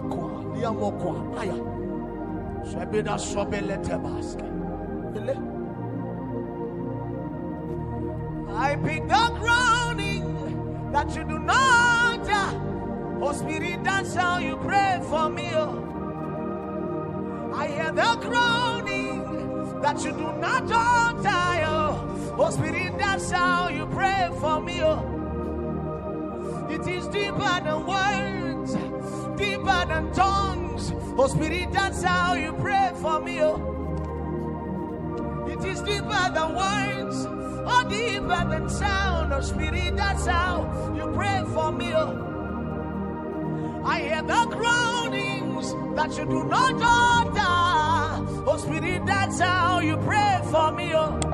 I pick the groaning that you do not. Oh Spirit, that's how you pray for me. I hear the groaning that you do not tire. Oh Spirit, that's how you pray for me. It is deeper than words, deeper than tongues. Oh Spirit, that's how you pray for me. It is deeper than words, oh deeper than sound. Oh Spirit, that's how you pray for me. I hear the groanings that you do not utter. Oh Spirit, that's how you pray for me.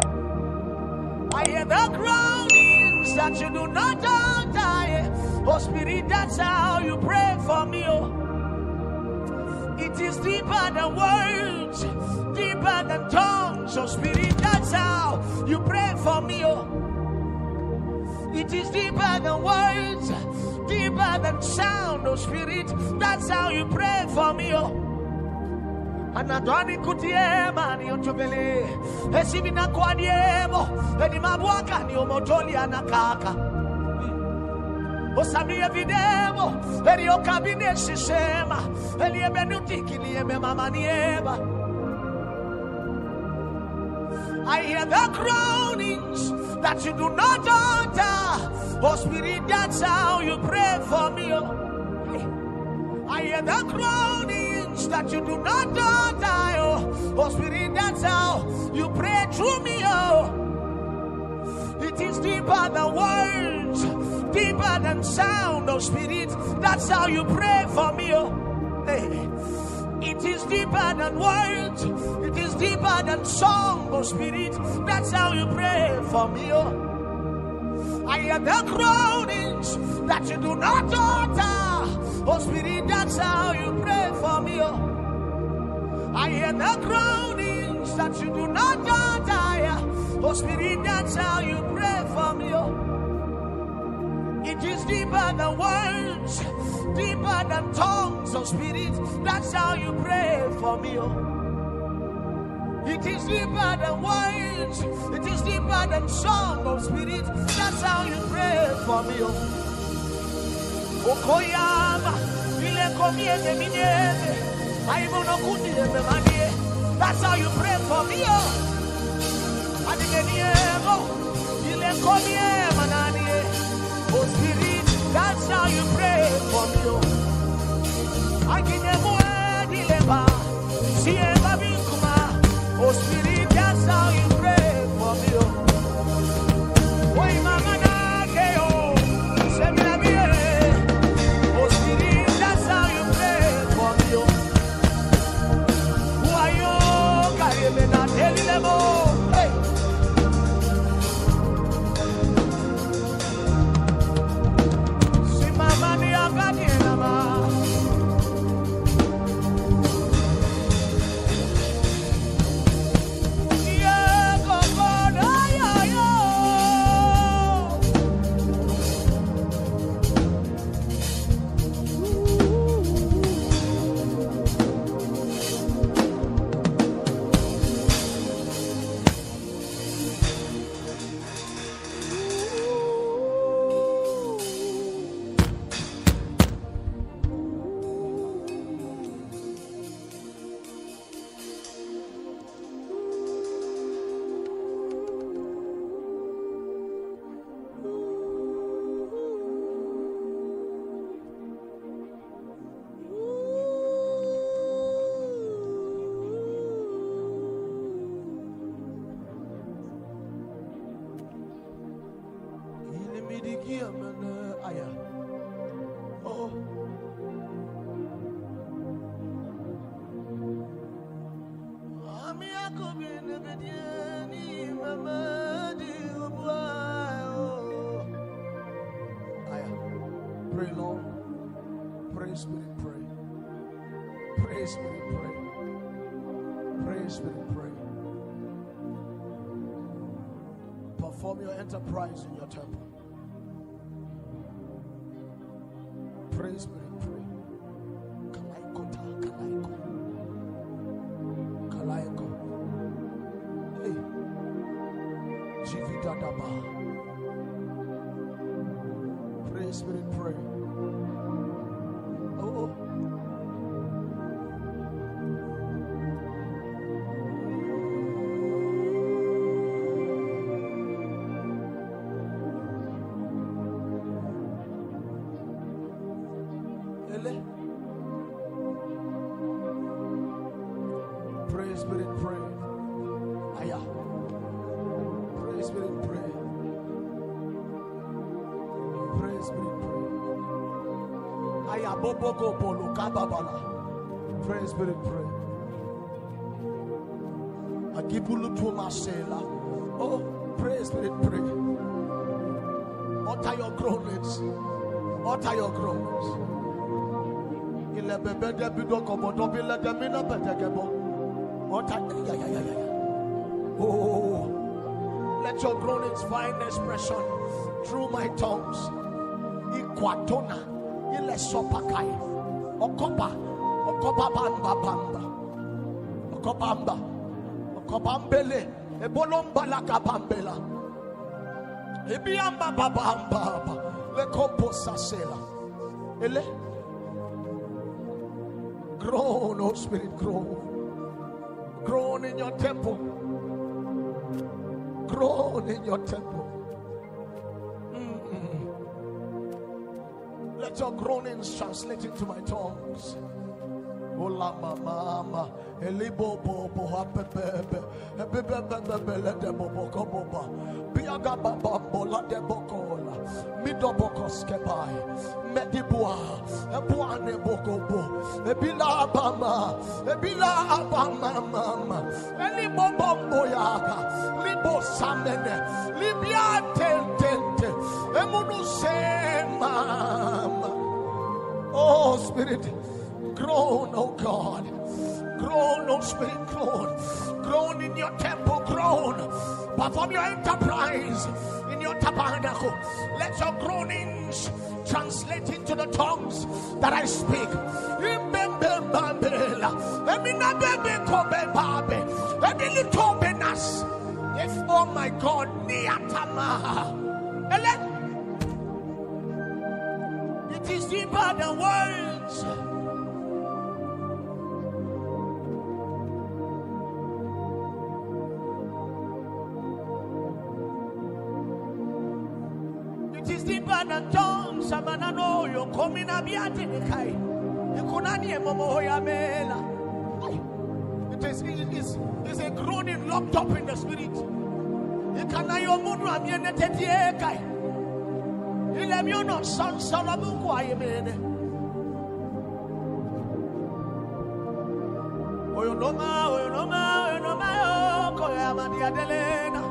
I hear the groanings that you do not utter. Oh Spirit, that's how you pray for me. It is deeper than words, deeper than tongues. Oh Spirit, that's how you pray for me. It is deeper than words, deeper than sound. Oh Spirit, that's how you pray for me. Anadoni kutie mani otobele esibina kwadiemo eni mabwaka ni omotoli anakaka osami evidemo eni okabine sisema eni ebenutiki ni emema nieba. I hear the groanings that you do not utter. Oh Spirit, that's how you pray for me. I hear the groanings that you do not utter. Oh Spirit, that's how you pray through me. It is deeper than words, deeper than sound. Oh Spirit, that's how you pray for me. It is deeper than words, it is deeper than song. Oh Spirit, that's how you pray for me. I hear the groanings that you do not utter. Oh Spirit, that's how you pray for me. I hear the groanings that you do not utter. Oh Spirit, that's how you pray for me. It is deeper than words, deeper than tongues. Oh Spirit, that's how you pray for me. It is deeper than words, it is deeper than song. Oh Spirit, that's how you pray for me. Okoyama, ile komiete minete, aibono kundile memanie. That's how you pray for me. Adigeniego, ile komiema nanie. Oh Spirit, that's how you pray for me. I can never deliver. Oh Spirit, that's how you pray for me. Oh Spirit, that's how you pray for me. Who are you? Pray, Lord. Pray, Spirit, pray. Pray, Spirit, pray. Pray, Spirit, pray. Perform your enterprise in your temple. Pray, Spirit, pray. Come on. Kalaiko. Hey. Jivita Daba. Pray, Spirit, pray. Oh. Pray, Spirit, pray. Aya. Pray, Spirit, pray. Pray, Spirit, pray. Aya boboko polo kababala. Pray, Spirit, pray. Agibulu tu masela. Oh, pray, Spirit, pray. Utter your groanings. Utter your groanings. Ile bebe de bidoko bodobi le de mina betegebo. Oh, let your groanings find expression through my tongues. Ikwatona, ile sopakai, okoba bamba bamba, okobamba, okobambele, ebolomba la kabambela, ebiamba babamba, le komposa sela, ele. Groan, oh Spirit, groan. Groan in your temple. Groan in your temple. Let your groanings translate into my tongues. Ola mama, elibo bobo hapebebe, ebebebebele de bobo koboba, biaga baba bola de bokola, midoboko skebai, medibua, ebuane bokobo, ebila abama mama, elibo bombo yaga, libo samene, libya tente, emunu se mama. Oh Spirit, groan, oh God. Groan, oh Spirit, groan. Groan in your temple, groan. Perform your enterprise in your tabernacle. Let your groanings translate into the tongues that I speak. If, oh my God, it is deeper than words. It is deeper than tongues. Samanano, you're coming up yet in the kai. You couldn't hear Momoyamela. It is a groaning locked up in the spirit. You can't hear Momoyamela kai. You let me know, son, Salamu, Kwayamene. Oh, you know, Koyamadiadelena.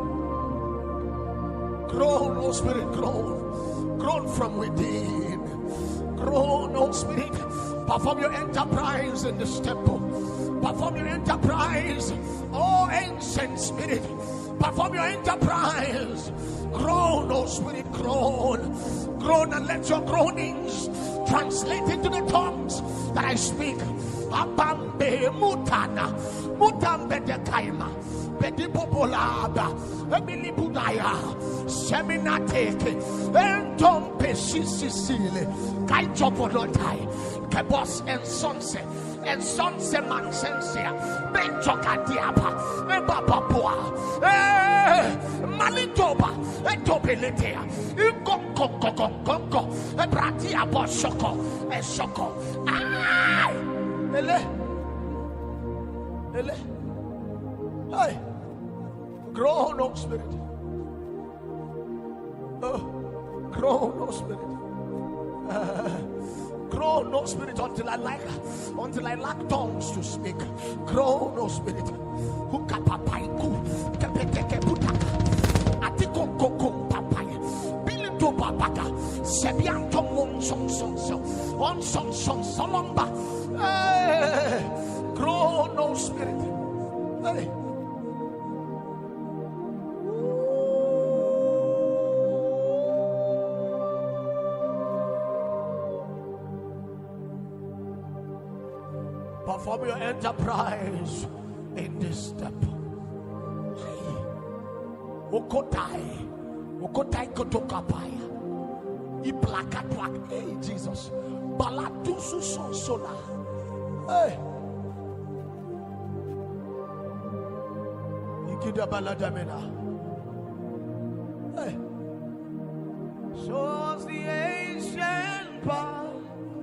Groan, oh Spirit, groan. Groan from within. Groan, oh Spirit. Perform your enterprise in this temple. Perform your enterprise, oh ancient Spirit. Perform your enterprise. Groan, oh Spirit, groan. Groan and let your groanings translate into the tongues that I speak. Abambe mutana. Mutambe de kaima. Bedipopolaba. Emily Budaya. Seminateke. Entom Pesisile. Kaichoponotai. Kebos and Sunset. And Sunset Mansensia. Benchoka Diapa. Ebapapua. Malitoba. Etopeletea. Ikonko. Ebratia Boshoko. Eshoko. Ay! Ele. Hey. Groan, oh Spirit. Groan, oh Spirit. Groan, oh Spirit, until I lack tongues to speak. Groan, oh Spirit. Hukapapaiku. Kepeteke putaka. Atiko koko papai. Bilito papaka. Sebianto on son solomba. Groan, oh Spirit. Hey. Perform your enterprise in this step. Okotai kotokapaya. Iplakatwak. Hey, Jesus. Balatusu sola. Hey. Ikida baladamena. Hey. Shows the ancient path.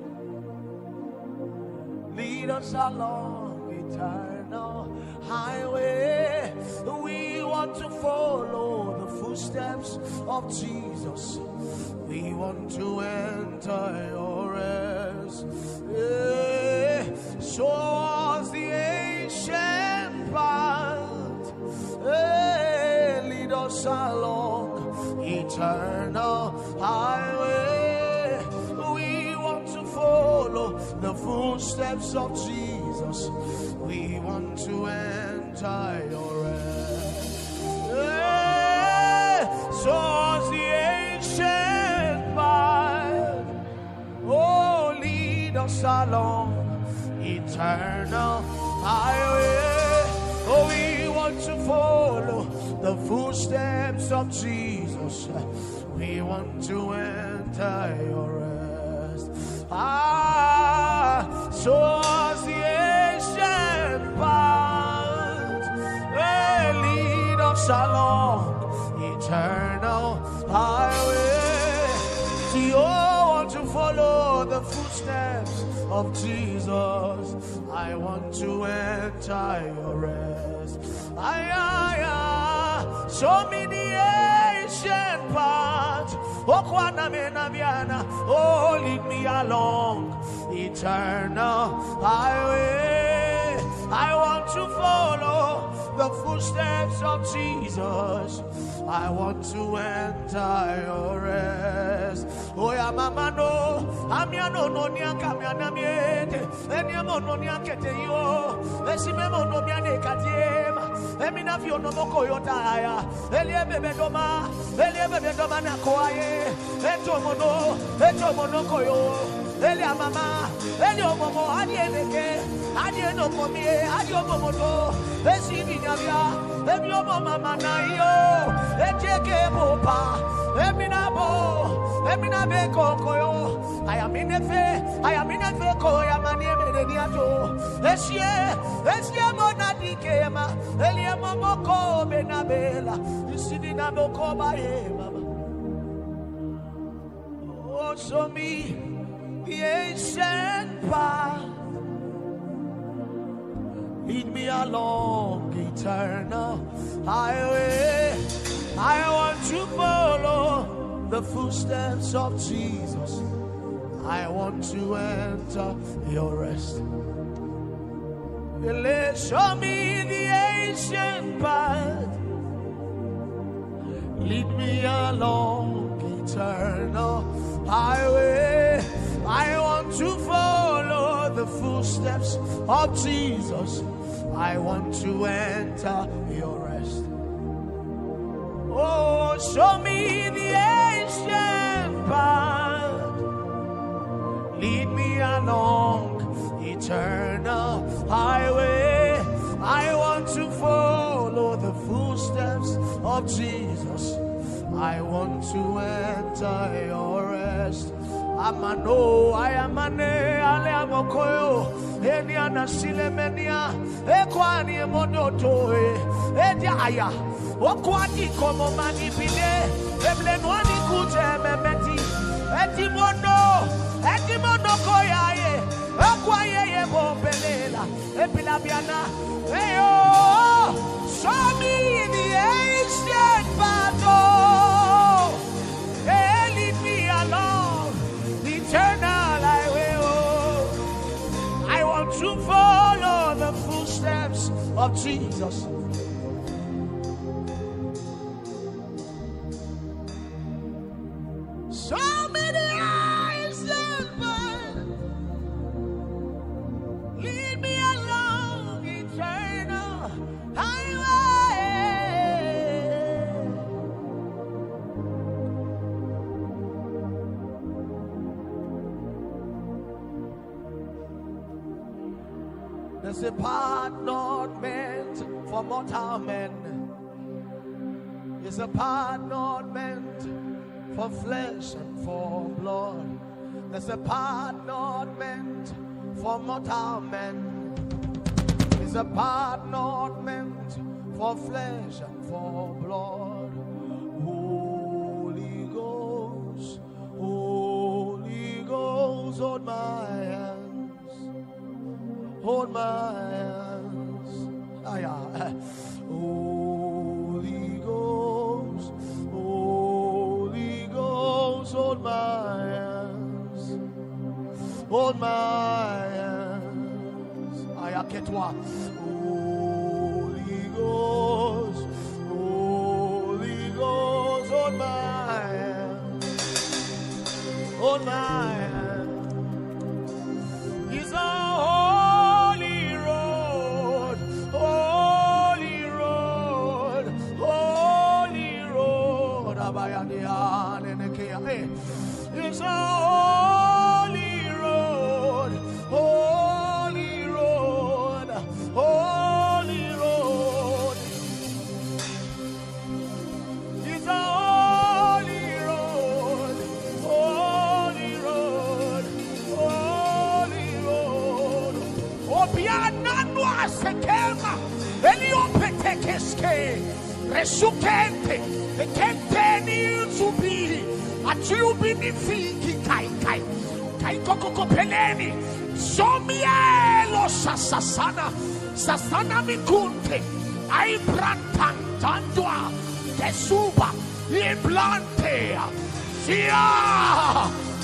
Lead us along eternal highway. We want to follow the footsteps of Jesus. We want to enter your rest. Yeah. Show us the ancient path. Yeah. Lead us along eternal highway. We want to follow the footsteps of Jesus. We want to enter your rest. Yeah. Show us the ancient path. Oh, lead us along eternal highway. Oh, we want to follow the footsteps of Jesus. We want to enter your rest. Show us the ancient path. Hey, lead us along eternal highway. We all want to follow the footsteps of Jesus. I want to enter your rest. Show me the ancient path. Oh, lead me along eternal highway. I want to follow the footsteps of Jesus. I want to enter your rest. Oh, yeah, mama, no. I'm ya no niaka, I'm ya namiete. And ya mono niakete yo. Esimemo no miane katiema. Emina fio no moko yotaya. Elie bebe doma na koaye. Eto mono koyo. Elia mama, Elio momo, adieneke, adieno komie, adio momoto, Esibinyavia, Emio mama na yo, Ejeke mopa, Eminabe koyo. I am in a fe koya mani benediato. Esie monadi kema, Elia momoko benabela, Isidina moko baye mama. Oh, show me the ancient path. Lead me along eternal highway. I want to follow the footsteps of Jesus. I want to enter your rest. Show me the ancient path. Lead me along eternal highway. I want to follow the footsteps of Jesus. I want to enter your rest. Oh, show me the ancient path. Lead me along eternal highway. I want to follow the footsteps of Jesus. I want to enter your rest. Amano, I am ane, ale amokoyo, eni anasile menia, ekwani monoto, aya, okwani komo mani pide, eblenwani kute memeti, etimono koyaye, ekwaye ye bombelela, epilabiana, eyo, show me the ancient battle, lead me along eternal highway. I want to follow the footsteps of Jesus. Show me the ancient path. Lead me along eternal highway. There's a path not meant for mortal men. It's a path not meant for flesh and for blood. There's a path not meant for mortal men. It's a path not meant for flesh and for blood. Holy Ghost, Holy Ghost, hold my hands, hold my hands. Ah, yeah. Holy Ghost, Holy Ghost, hold my hands, hold my hands. Ayaketwa. Holy Ghost, Holy Ghost, hold my hands, hold my hands. It's a holy road, holy road, holy road. It's a holy road, holy road, holy road. It's a holy road, holy road, holy road. Obiana noa sekema, eliopetekeske, resukente, ekenteni zubi, atiubini fiki kai kai, kai koko peleni, somielo sasasana, sasana mikunte, ai brantantandua, kesuba, implantea, sia.